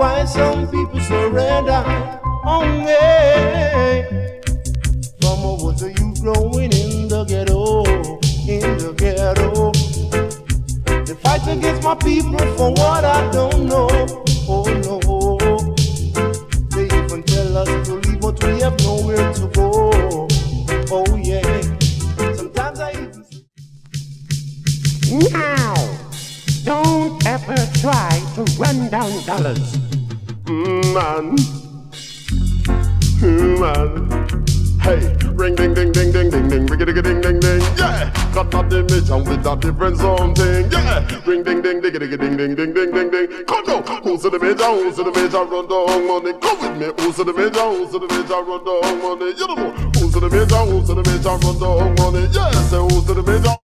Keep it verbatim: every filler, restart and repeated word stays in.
why some people surrender. Oh, yeah. From over to you growing in the ghetto, in the ghetto. They fight against my people for what I don't know. Oh no. They even tell us to leave, but we have nowhere to go. Oh yeah. Sometimes I even. Now, don't ever try to run down dollars. Mm, man. Mm, man. Hey, ring ding ding ding ding ding ding, ring ding ding ding ding, yeah. Got that image and with that different something, yeah. Ring ding ding ding ding ding ding ding ding ding ding. Come on, who's the major? Who's the major? Run down money. Come with me. Who's the major? Who's the major? Run down money. You don't know. Who's the major? Who's the major? Run down money. Yeah, say who's the major?